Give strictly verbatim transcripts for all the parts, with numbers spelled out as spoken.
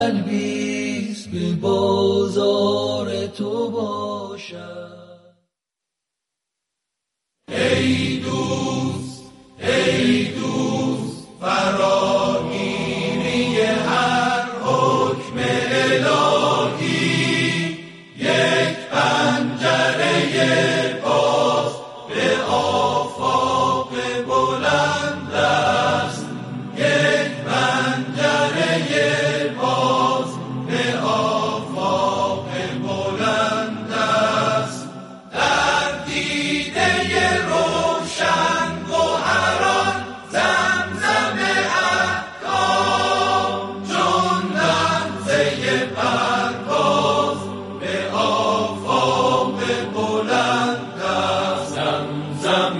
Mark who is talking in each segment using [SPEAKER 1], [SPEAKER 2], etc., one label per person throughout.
[SPEAKER 1] بیست به بازار تو باشد. ای دوست ای دوست فراگیری هر حکم الهی، یک پنجره باز به آفاق بلند است، یک پنجره باز به آفاق بلند است. در دیده روشن گوهران زمزم احکام، چون غمزه پرواز به آفاق بلند است. زمزم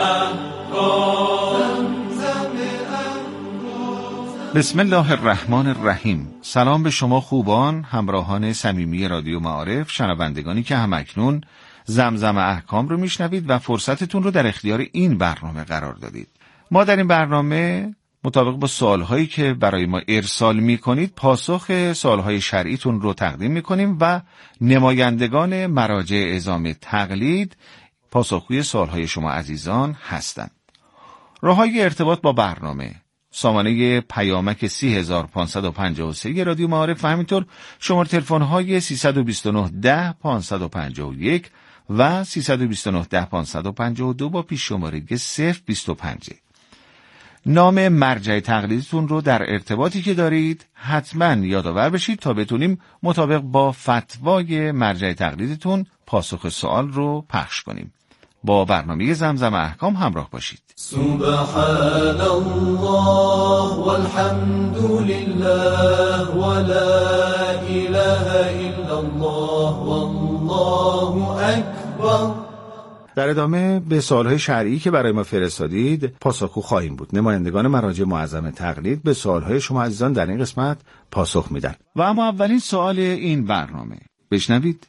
[SPEAKER 1] احکام، زمزم احکام.
[SPEAKER 2] بسم الله الرحمن الرحیم. سلام به شما خوبان، همراهان صمیمی رادیو معارف، شنوندگانی که همکنون زمزم احکام رو میشنوید و فرصتتون رو در اختیار این برنامه قرار دادید. ما در این برنامه مطابق با سوالهایی که برای ما ارسال میکنید پاسخ سوالهای شرعیتون رو تقدیم میکنیم و نمایندگان مراجع اعزام تقلید پاسخگوی سوالهای شما عزیزان هستند. راههای ارتباط با برنامه: سامانه پیامک سی هزار و پانصد و پنجاه و سه رادیو معارف و همینطور شماره تلفن‌های سیصد و بیست و نه ده پانصد و پنجاه و یک و سیصد و بیست و نه ده پانصد و پنجاه و دو با پیش شماره صفر بیست و پنج. نام مرجع تقلیدتون رو در ارتباطی که دارید حتما یادآور بشید تا بتونیم مطابق با فتوای مرجع تقلیدتون پاسخ سوال رو پخش کنیم. با برنامه زمزم احکام همراه باشید.
[SPEAKER 1] سبحان الله والحمد لله ولا اله الا الله والله اکبر.
[SPEAKER 2] در ادامه به سوالهای شرعی که برای ما فرستادید پاسخگو خواهیم بود. نمایندگان مراجع معظم تقلید به سوالهای شما عزیزان در این قسمت پاسخ میدن. و اما اولین سوال این برنامه، بشنوید.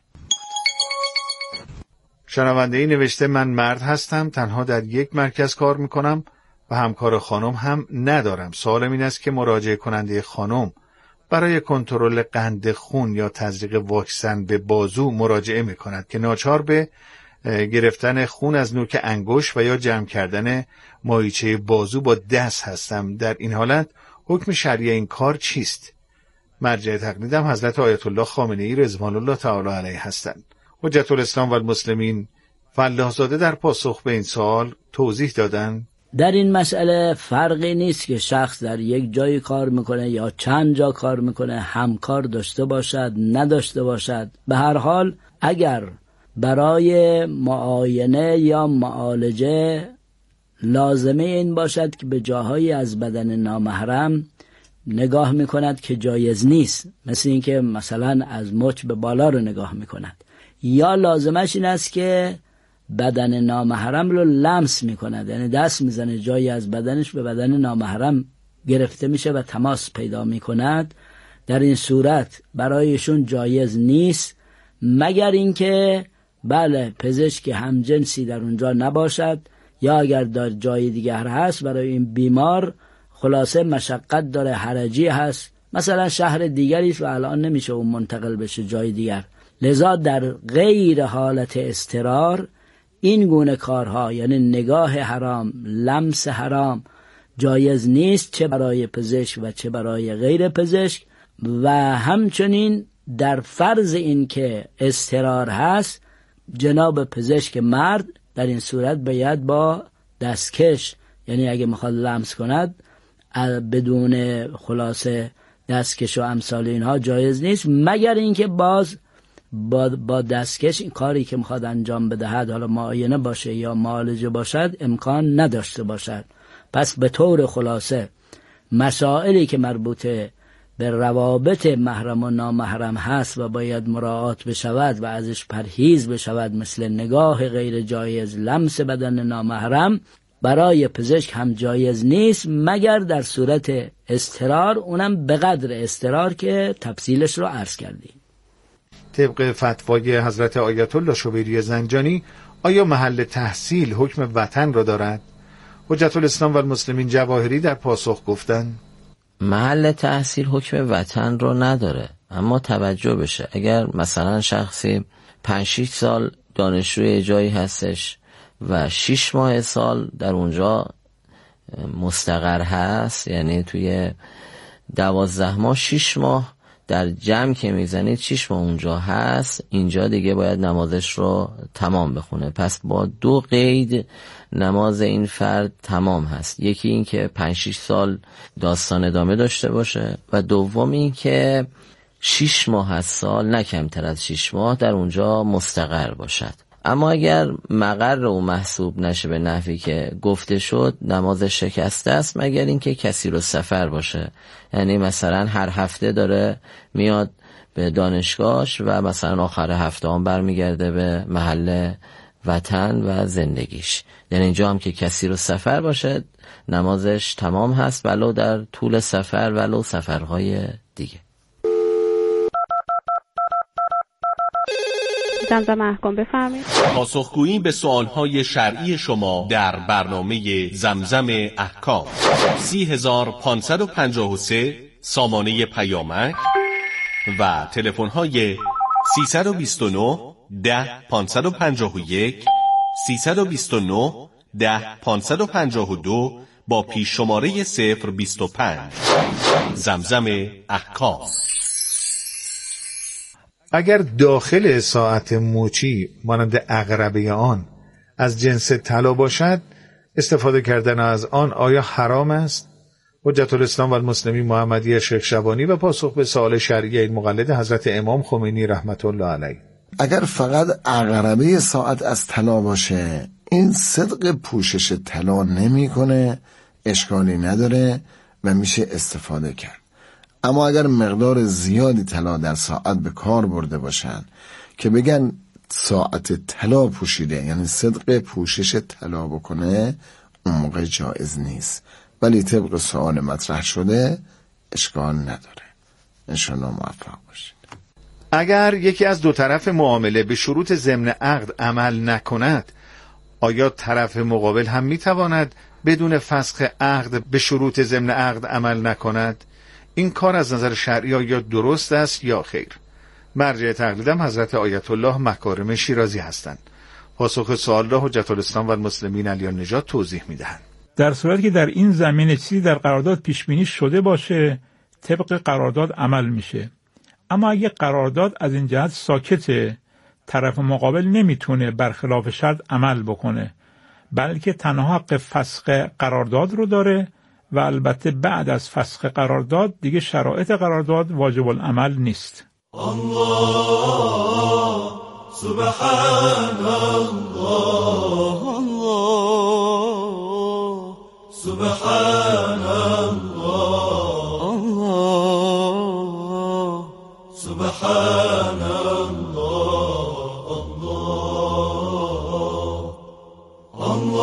[SPEAKER 2] شنونده‌ای نوشته: من مرد هستم، تنها در یک مرکز کار میکنم و همکار خانم هم ندارم. سوالم این است که مراجعه کننده خانم برای کنترل قند خون یا تزریق واکسن به بازو مراجعه میکند که ناچار به گرفتن خون از نوک انگشت و یا جمع کردن ماهیچه بازو با دست هستم. در این حالت حکم شرعی این کار چیست؟ مرجع تقلیدم حضرت آیت الله خامنه‌ای رضوان الله تعالی علیه هستند. حجت الاسلام و المسلمین فلاحزاده در پاسخ به این سوال توضیح دادن:
[SPEAKER 3] در این مسئله فرقی نیست که شخص در یک جای کار میکنه یا چند جا کار میکنه، همکار داشته باشد نداشته باشد. به هر حال اگر برای معاینه یا معالجه لازمه این باشد که به جاهایی از بدن نامحرم نگاه میکند که جایز نیست، مثل این که مثلا از مچ به بالا رو نگاه میکند، یا لازمش این است که بدن نامحرم رو لمس میکند، یعنی دست میزنه جایی از بدنش به بدن نامحرم گرفته میشه و تماس پیدا میکند، در این صورت برایشون جایز نیست، مگر اینکه بله پزشک همجنسی در اونجا نباشد یا اگر در جای دیگر هست برای این بیمار خلاصه مشقت داره، حرجی هست، مثلا شهر دیگری است و الان نمیشه اون منتقل بشه جای دیگر. لذا در غیر حالت اضطرار این گونه کارها، یعنی نگاه حرام، لمس حرام جایز نیست، چه برای پزشک و چه برای غیر پزشک. و همچنین در فرض این که اضطرار هست، جناب پزشک مرد در این صورت باید با دستکش، یعنی اگه میخواد لمس کند بدون خلاصه دستکش و امثال اینها جایز نیست، مگر اینکه باز با, با دستکش این کاری که میخواد انجام بدهد، حالا معاینه باشه یا معالجه باشد، امکان نداشته باشد. پس به طور خلاصه مسائلی که مربوطه به روابط محرم و نامحرم هست و باید مراعات بشود و ازش پرهیز بشود، مثل نگاه غیر جایز، لمس بدن نامحرم، برای پزشک هم جایز نیست مگر در صورت اضطرار، اونم به قدر اضطرار که تفصیلش رو عرض کردیم.
[SPEAKER 2] طبق فتوای حضرت آیت الله شبیری زنجانی آیا محل تحصیل حکم وطن را دارد؟ حجت الاسلام و المسلمین جواهری در پاسخ گفتند:
[SPEAKER 4] محل تحصیل حکم وطن رو نداره، اما توجه بشه اگر مثلا شخصی پنج شش سال دانشجوی جایی هستش و شش ماه سال در اونجا مستقر هست، یعنی توی دوازده ماه شش ماه در جمع که میزنید شش ماه اونجا هست، اینجا دیگه باید نمازش رو تمام بخونه. پس با دو قید نماز این فرد تمام هست، یکی این که پنج شش سال داستان ادامه داشته باشه و دوم این که شش ماه از سال نه کمتر از شش ماه در اونجا مستقر باشد. اما اگر مقر او محسوب نشه به نحوی که گفته شد، نماز شکسته است مگر اینکه کسی رو سفر باشه، یعنی مثلا هر هفته داره میاد به دانشگاهش و مثلا آخر هفته هم برمیگرده به محل وطن و زندگیش، یعنی اینجا هم که کسی رو سفر باشه نمازش تمام هست، ولو در طول سفر ولو سفرهای دیگه.
[SPEAKER 5] زمزم احکام بفرمایید.
[SPEAKER 6] پاسخگویی به سوالهای شرعی شما در برنامه زمزم احکام. سی هزار پانصد و پنجاه و سه سامانه پیامک و تلفن‌های سیصد و بیست و نه ده پانصد و پنجاه و یک، سیصد و بیست و نه ده پانصد و پنجاه و دو با پیش شماره صفر بیست و پنج. زمزم احکام.
[SPEAKER 2] اگر داخل ساعت موچی مانند عقربه آن از جنس طلا باشد، استفاده کردن از آن آیا حرام است؟ حجت الاسلام و المسلمین محمدی شیخ شبانی و پاسخ به سوال شرعی این مقلد حضرت امام خمینی رحمت الله علیه.
[SPEAKER 7] اگر فقط عقربه ساعت از طلا باشه، این صدق پوشش طلا نمیکنه، اشکالی نداره و میشه استفاده کرد. اما اگر مقدار زیادی طلا در ساعت به کار برده باشن که بگن ساعت طلا پوشیده، یعنی صدق پوشش طلا بکنه، اون موقع جایز نیست، ولی طبق سوال مطرح شده اشکال نداره. انشاءالله موفق باشید.
[SPEAKER 2] اگر یکی از دو طرف معامله به شروط ضمن عقد عمل نکند، آیا طرف مقابل هم میتواند بدون فسخ عقد به شروط ضمن عقد عمل نکند؟ این کار از نظر شرعی یا درست است یا خیر؟ مرجع تقلیدم حضرت آیت الله مکارم شیرازی هستند. پاسخ سوال را حجت الاسلام و المسلمین علی النجات توضیح میدهند.
[SPEAKER 8] در صورتی که در این زمینه چیزی در قرارداد پیش بینی شده باشه، طبق قرارداد عمل میشه. اما اگه قرارداد از این جهت ساکته، طرف مقابل نمیتونه برخلاف شرط عمل بکنه، بلکه تنها حق فسخ قرارداد رو داره و البته بعد از فسخ قرارداد دیگه شرایط قرارداد واجب العمل نیست.
[SPEAKER 1] الله سبحان الله، الله سبحان الله، الله سبحان الله، الله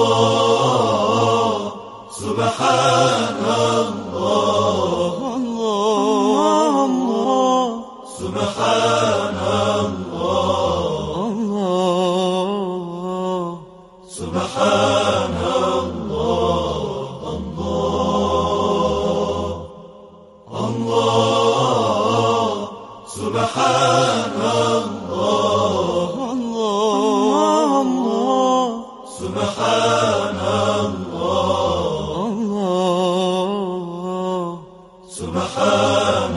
[SPEAKER 1] الله سبحان الله، الله سبحان الله، الله سبحان الله، الله الله سبحان الله، الله سبحان الله، سبحان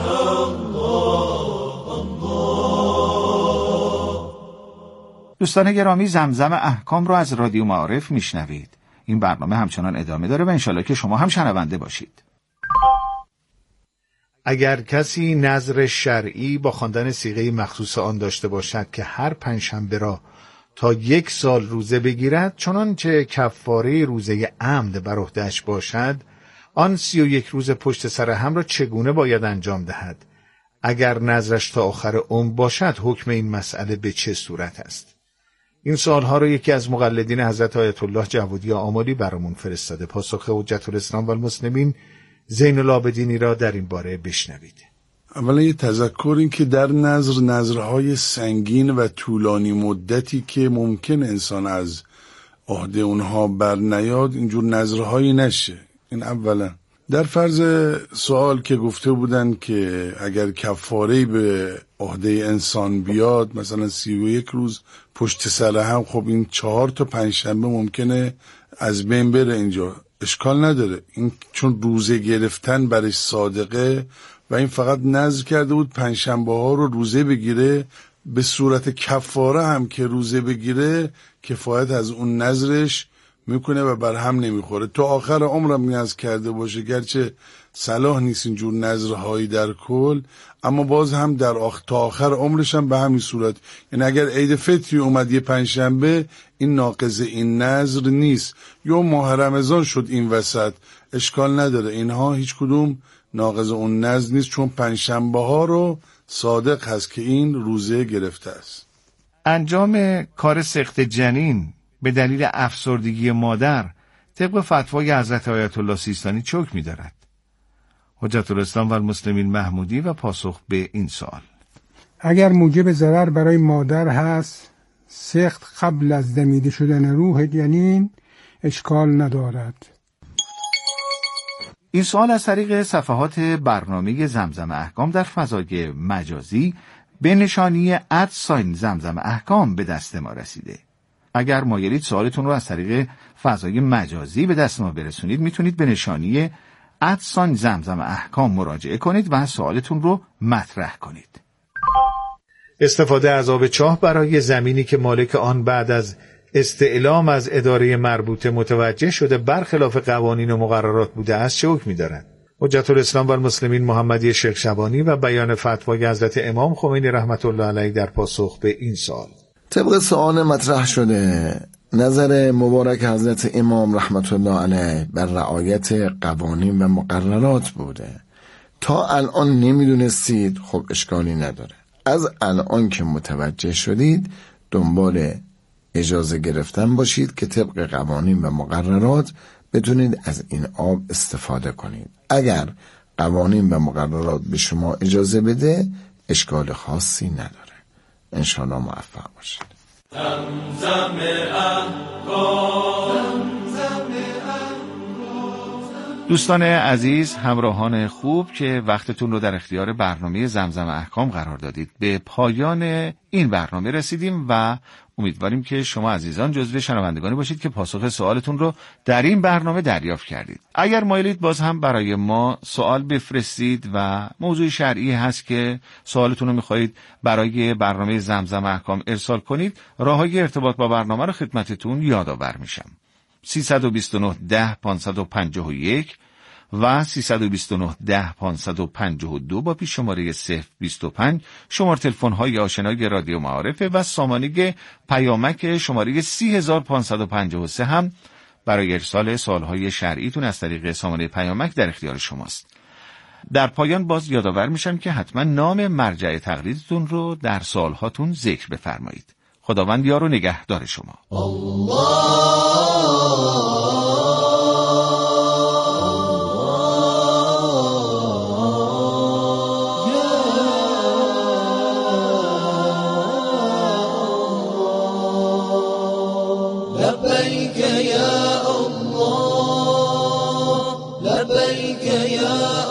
[SPEAKER 1] الله.
[SPEAKER 2] دوستان گرامی، زمزم احکام رو از رادیو معارف میشنوید. این برنامه همچنان ادامه داره و انشالله که شما هم شنونده باشید. اگر کسی نذر شرعی با خواندن صیغه مخصوص آن داشته باشد که هر پنجشنبه را تا یک سال روزه بگیرد، چنانچه کفاره روزه عمد بر عهده‌اش باشد، آن سی و یک روز پشت سر هم را چگونه باید انجام دهد؟ اگر نذرش تا آخر عمر باشد، حکم این مسئله به چه صورت است؟ این سوالها را یکی از مقلدین حضرت آیت الله جوادی آملی برامون فرستاده. پاسخ حجت الاسلام و المسلمین زین العابدینی را در این باره بشنوید.
[SPEAKER 9] اولا یه تذکر این که در نظر نظرهای سنگین و طولانی مدتی که ممکن انسان از عهده اونها بر نیاد، اینجور نظرهایی نشه. این اولا. در فرض سوال که گفته بودن که اگر کفاره‌ای به عهده انسان بیاد، مثلا سی و یک روز پشت سر هم، خب این چهار تا پنجشنبه ممکنه از بین بره. اینجا اشکال نداره، این چون روزه گرفتن برش صادقه و این فقط نذر کرده بود پنجشنبه ها رو روزه بگیره، به صورت کفاره هم که روزه بگیره کفایت از اون نذرش میکنه و بر هم نمیخوره. تا آخر عمرم نذر کرده باشه، گرچه صلاح نیست اینجور نذرهایی در کل، اما باز هم در آخ... تا آخر عمرش هم به همین صورت. یعنی اگر عید فطری اومد یه پنجشنبه، این ناقض این نذر نیست. یا ماه رمضان شد این وسط، اشکال نداره، اینها هیچ کدوم ناقض اون نذر نیست، چون پنجشنبه ها رو صادق هست که این روزه گرفته است.
[SPEAKER 2] انجام کار سقط جنین به دلیل افسردگی مادر طبق فتوای حضرت آیت الله سیستانی چه حکمی دارد؟ حجت الاسلام و المسلمین محمودی و پاسخ به این سوال:
[SPEAKER 10] اگر موجب ضرر برای مادر هست، سقط قبل از دمیده شدن روح جنین اشکال ندارد.
[SPEAKER 2] این سوال از طریق صفحات برنامه زمزم احکام در فضای مجازی به نشانی ادساین زمزم احکام به دست ما رسیده. اگر مایلید سوالتون رو از طریق فضای مجازی به دست ما برسونید، میتونید به نشانی ادساین زمزم احکام مراجعه کنید و سوالتون رو مطرح کنید. استفاده از آب چاه برای زمینی که مالک آن بعد از استعلام از اداره مربوطه متوجه شده برخلاف قوانین و مقررات بوده است چه حکمی دارد؟ حجت الاسلام و المسلمین محمدی شیخ شبانی و بیان فتوای حضرت امام خمینی رحمت الله علیه در پاسخ به این سوال:
[SPEAKER 7] طبق سوال مطرح شده، نظر مبارک حضرت امام رحمت الله علیه بر رعایت قوانین و مقررات بوده. تا الان نمیدونستید، خب اشکالی نداره. از الان که متوجه شدید دنبال اجازه گرفتن باشید که طبق قوانین و مقررات بتونید از این آب استفاده کنید. اگر قوانین و مقررات به شما اجازه بده، اشکال خاصی نداره. انشاءالله موفق باشید.
[SPEAKER 1] زمزم احکام.
[SPEAKER 2] دوستان عزیز، همراهان خوب که وقتتون رو در اختیار برنامه زمزم احکام قرار دادید، به پایان این برنامه رسیدیم و امیدواریم که شما عزیزان جزو شنوندگانی باشید که پاسخ سوالتون رو در این برنامه دریافت کردید. اگر مایلید باز هم برای ما سوال بفرستید و موضوع شرعی هست که سوالتون رو میخواهید برای برنامه زمزم احکام ارسال کنید، راههای ارتباط با برنامه رو خدمتتون یادآور میشم. سیصد و بیست و نه ده پانصد و پنجاه و یک و سیصد و بیست و نه ده پانصد و پنجاه و دو با پیش شماره صفر بیست و پنج شماره تلفن های آشنای رادیو معارف و سامانه پیامک شماره سی هزار پانصد و پنجاه و سه هم برای ارسال سوالهای شرعیتون از طریق سامانه پیامک در اختیار شماست. در پایان باز یادآور میشم که حتما نام مرجع تقلیدتون رو در سوالهاتون ذکر بفرمایید. خداوند یار و نگهدار شما.
[SPEAKER 1] لبيك يا الله لبيك يا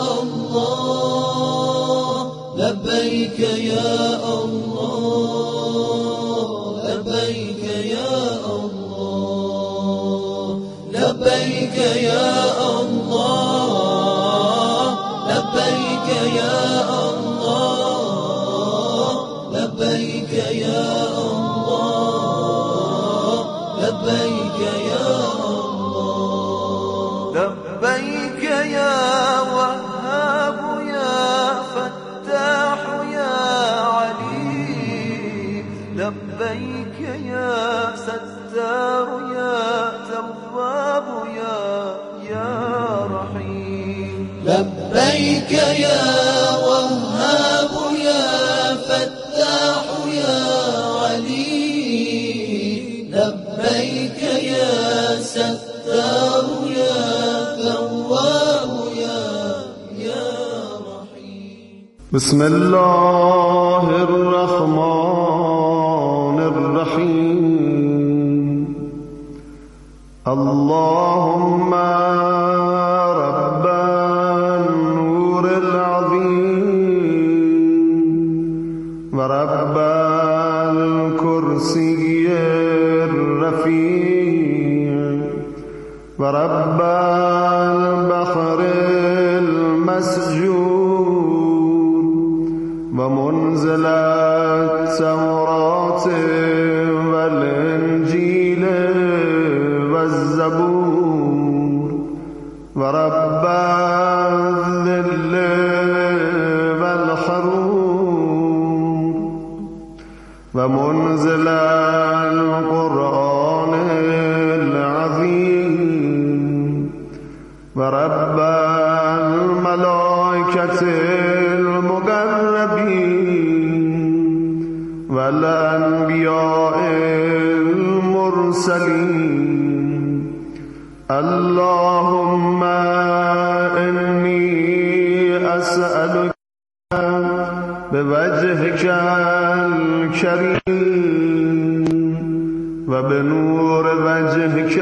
[SPEAKER 1] الله لبيك يا الله لبيك يا الله لبيك يا الله لبيك يا الله لبيك يا الله لبيك يا الله لبيك يا وهاب يا فتاح يا عليم لبيك يا ستار يا تواب يا يا رحيم لبيك يا وهاب يا فتاح يا عليم لبيك يا ستار يا تواب يا يا رحيم
[SPEAKER 11] بسم الله الرحمن الرحيم اللهم ربنا و رب الکرسی الرفیع و رب البحر المسجود و منزل التوراة والانجیل والزبور و رب الذل والحرور و منزل القرآن العظیم و رب الملائکة المقربین و الانبیاء المرسلین اللهم انی اسألک بوجهك الكريم وبنور وجهك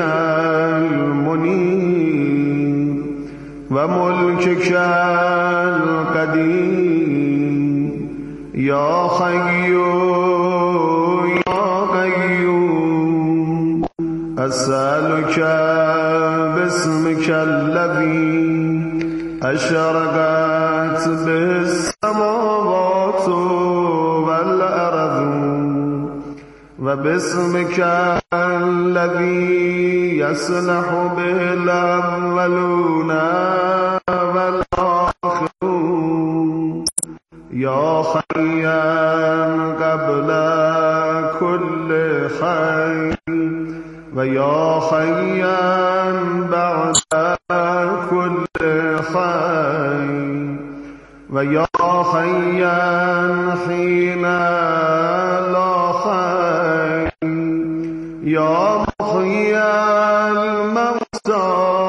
[SPEAKER 11] المنير وملكك القديم يا حي يا قيوم أسألك باسمك الذي أشرقت بالسماوات والأرض وباسمك الذي يصلح به الأولون والآخرون يا حيا قبل كل حي ويا حيا بعد كل حي ويا حيا حين لا حي يا محيي الموتى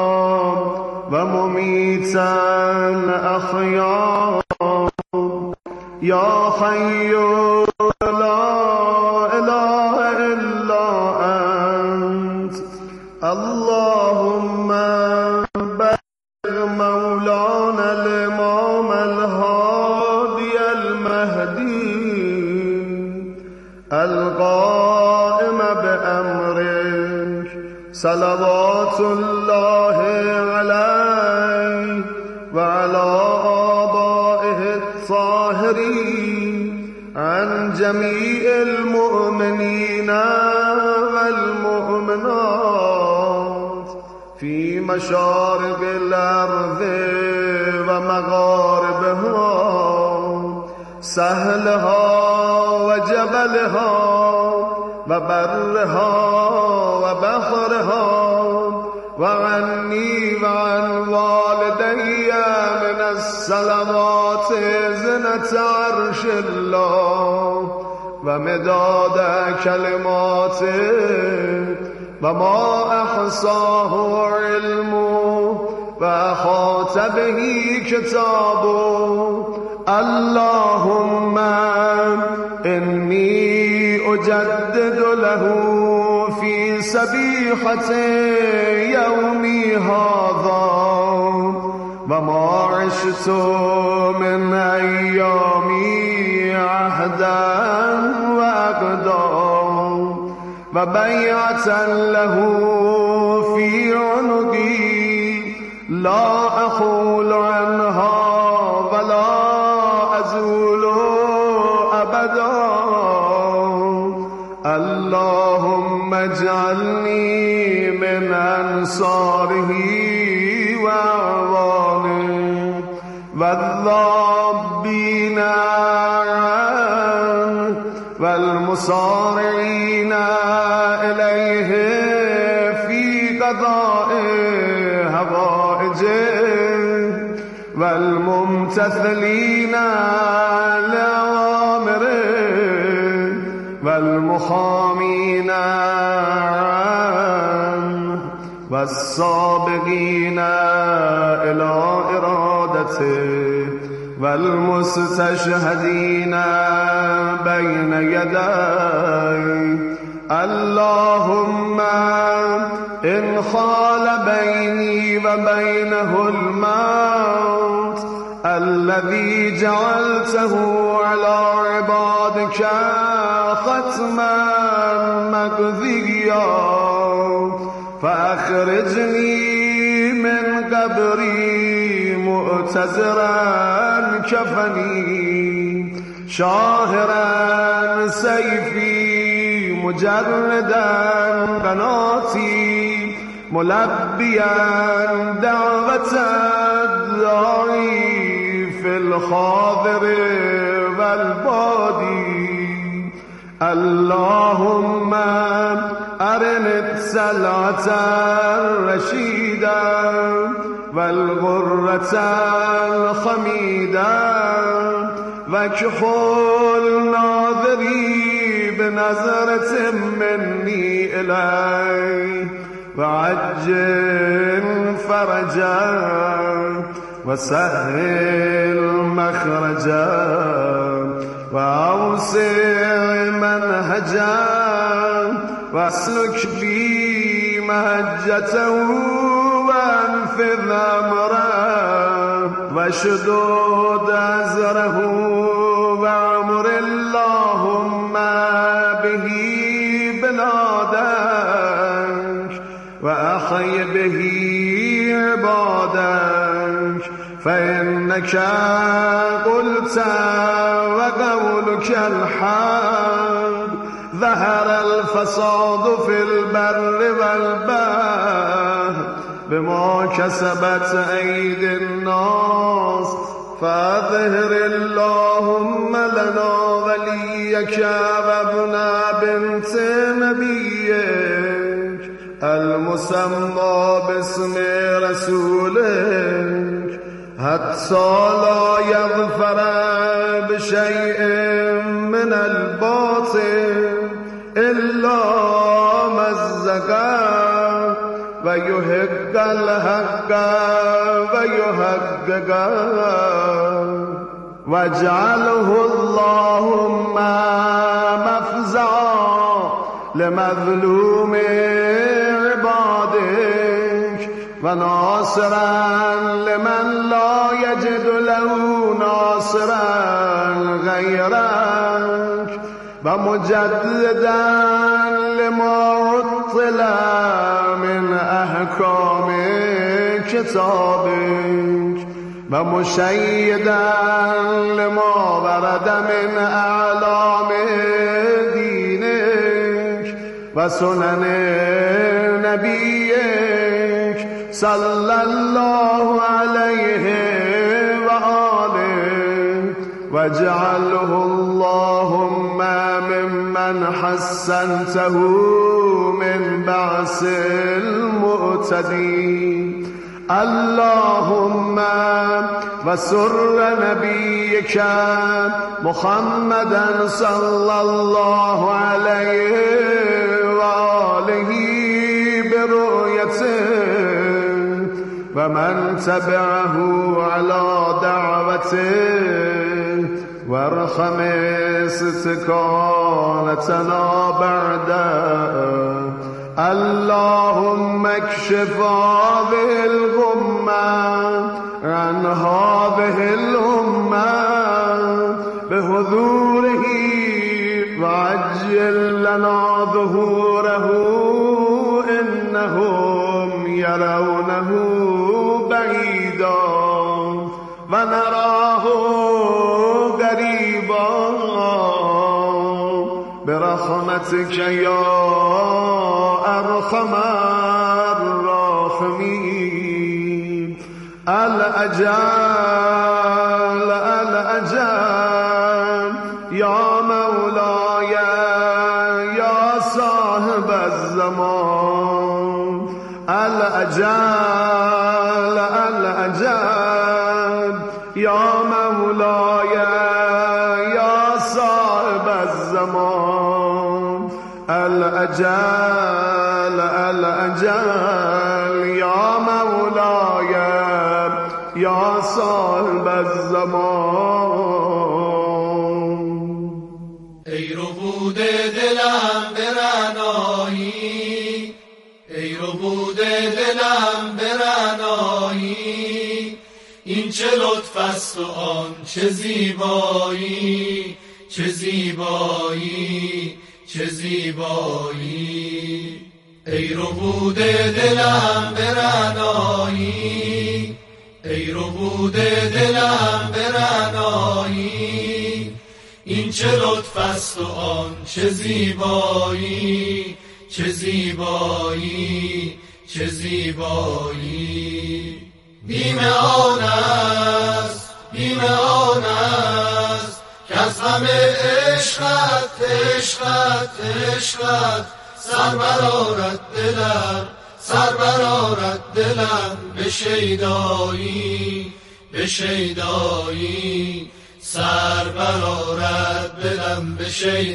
[SPEAKER 11] ومميت الأحياء يا حي لا إله إلا أنت اللهم بلغ مولانا الإمام الهادي المهدي القائم بأمرك صلوات الله عليه وعلى آبائه الطاهرين عن جميع المؤمنين والمؤمنات في مشارق الأرض ومغاربها سهلها وجبلها وبرها وبحرها وعني وعن والدي من الصلوات زنة عرش الله ومداد كلماته وما أحصاه علمه وأحاط به كتابه اللهم إني أجدد له في سبيحة يومي هذا وما عشت من أيامي عهدا وأقدام وبيعة له في عنقي لا أحول عنها ولا أزول أبدا اللهم اجعلني من أنصاره وأعوانه والذابين عنه والمصارعين إليه في قضاء هوائجه والممتثلين لأوامره والمحامين عنه والسابقين إلى إرادته والمستشهدين بين يديه اللهم إن خال بيني وبينه الموت الذي الذي جعلته على عبادك ختما مقضيا فأخرجني من قبري مؤتزرا كفني شاهرا سيفي مجردا بناتي ملبيا دعوة الداعي في الحاضر والبادي اللهم أرني السلعة الرشيدة والغرة الخميدة واكحل ناظري بنظرة مني إليه وعجل فرجا وسهل مخرجا وأوسع منهجا واسلك بي مهجته وانفذ أمره واشدد أزره وعمر اللهم به بلادك وأحي به عبادك فإنك قلت وقولك الحق ظهر الفساد في البر والبحر بما كسبت أيدي الناس فأظهر اللهم لنا وليك وابن بنت نبيك المسمى باسم رسولك حتى لا يظفر بشيء من الباطل إلا مزقا ويحق الحق ويحققا واجعله اللهم مفزعا لمظلوم عبادك وناصرا لمن لا يجد له ناصرا غيرك ومجددا لما عطل من أحكام كتابك ومشيدا لما ورد من أعلام دينك وسنن نبيك صلى الله عليه وآله واجعله اللهم ممن حسنته من بعث المؤتدين اللهم وسر نبيك محمدا صلى الله عليه وآله برؤيته ومن تبعه على دعوته وارحم استكانتنا بعده اللهم اكشف هذه الغمة عن هذه الأمة بحضوره وعجل لنا ظهوره إنهم يرونه بعيدا ونراه قريبا برحمتك يا أرحم الراحمين الأجل الأجل يا مولاي يا صاحب الزمان الأجل الأجل يا مولاي يا صاحب الزمان الأجل الأجل يا مولاي يا صاحب الزمان
[SPEAKER 1] ای ربود دلم برنایی ای ربود دلم برنایی این چه لطف لطف است و آن چه زیبایی، چه زیبایی، چه زیبایی. ای ربوده دلم برنایی، ای ربوده دلم برنایی. این چه لطف است و آن چه زیبایی، چه زیبایی، چه زیبایی. بیم آن است، بیم آن است که از غم عشقت، عشقت، عشقت سر برآرد دلم، سر برآرد دلم به شیدایی، به شیدایی. سر برآرد دلم به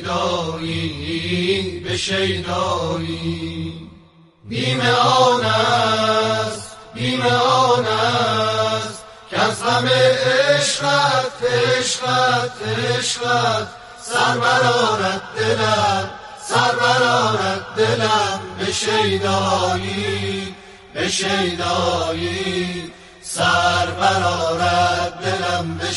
[SPEAKER 1] شیدایی، به شیدایی. بیم آن است، بیم آن است که از غم عشقت، عشقت، عشقت سر برآرد دلم، سر برآرد دلم به شیدایی، به شیدایی. سر برآرد دلم به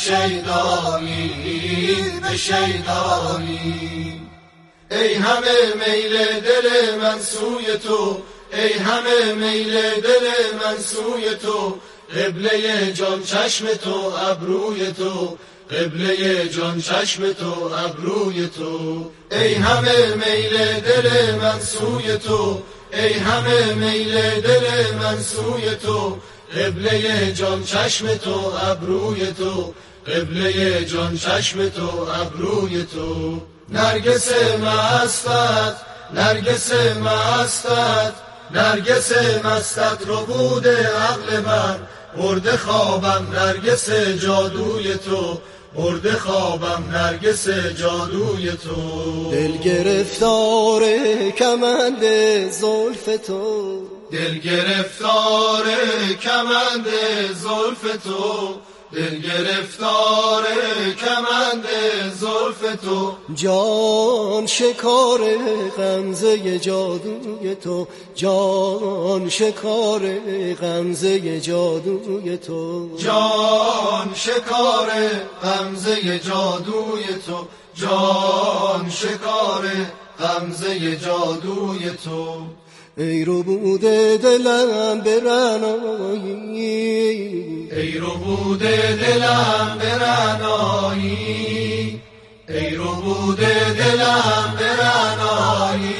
[SPEAKER 1] شیدایی، به شیدایی. ای همه میل دل من سوی تو، ای همه میل دل من سوی تو. قبله جان چشم تو، ابروی تو، قبله جان چشم تو، ابروی تو. ای همه میل دل من سوی تو، ای همه میل دل من سوی تو. قبله جان چشم تو، ابروی تو، قبله جان چشم تو، ابروی تو. نرگس مستت، نرگس مستت، نرگس مستت ربود عقل من. برده خوابم نرگس جادوی تو، برده خوابم نرگس جادوی تو.
[SPEAKER 12] دل گرفتار کمند زلف تو،
[SPEAKER 1] دل گرفتار کمند زلف تو، دل گرفتار کمند زلف تو.
[SPEAKER 12] جان شکار غمزه جادوی تو، جان شکار غمزه جادوی تو.
[SPEAKER 1] جان شکار غمزه جادوی تو، جان شکار غمزه جادوی تو.
[SPEAKER 12] ای ربوده دلم برنایی،
[SPEAKER 1] ای ربوده دلم برنایی، ای ربوده دلم برنایی.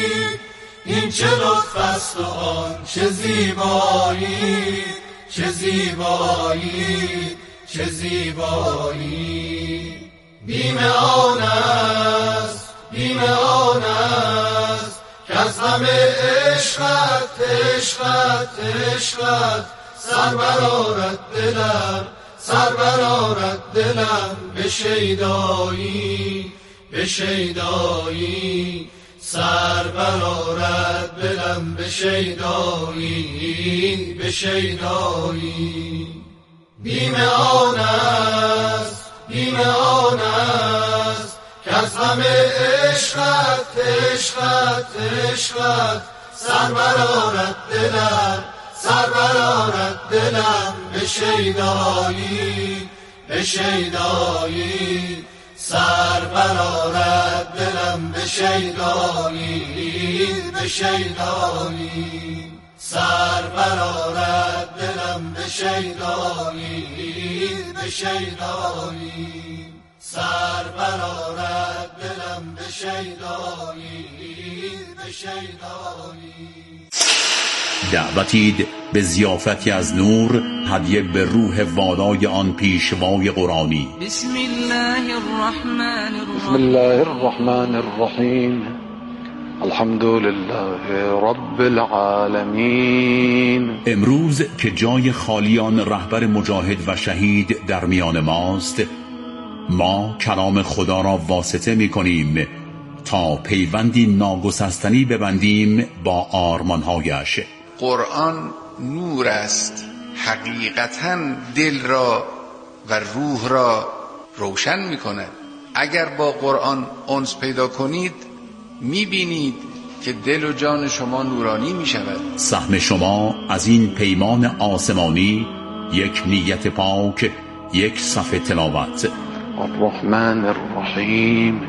[SPEAKER 1] این چه لطف است و آن چه زیبایی، چه زیبایی، چه زیبایی. بیم آن است، بیم آن است که از غم عشقت، عشقت، عشقت سر برآرد دلم، سر برآرد دلم به شیدایی، به شیدایی. سر برآرد دلم به شیدایی، به شیدایی. بیم آن است، بیم آن است که از غم عشقت، عشقت، عشقت سر برآرد دلم، سر برآرد دلم به شیدایی، به شیدایی. سر برآرد دلم به شیدایی، به شیدایی. سر برآرد دلم به شیدایی، به شیدایی. سر برآرد دلم به شیدایی، به شیدایی.
[SPEAKER 13] دعوتید به ضیافتی از نور، هدیه به روح والای آن پیشوای قرآنی.
[SPEAKER 14] بسم الله الرحمن الرحیم.
[SPEAKER 15] بسم الله الرحمن الرحیم. الحمد لله رب العالمین.
[SPEAKER 13] امروز که جای خالیان رهبر مجاهد و شهید در میان ماست، ما کلام خدا را واسطه می کنیم تا پیوندی ناگسستنی ببندیم با آرمانهایش.
[SPEAKER 16] قرآن نور است، حقیقتاً دل را و روح را روشن می کند. اگر با قرآن انس پیدا کنید می بینید که دل و جان شما نورانی می شود.
[SPEAKER 13] سهم شما از این پیمان آسمانی یک نیت پاک، یک صفحه تلاوت.
[SPEAKER 15] الرحمن الرحیم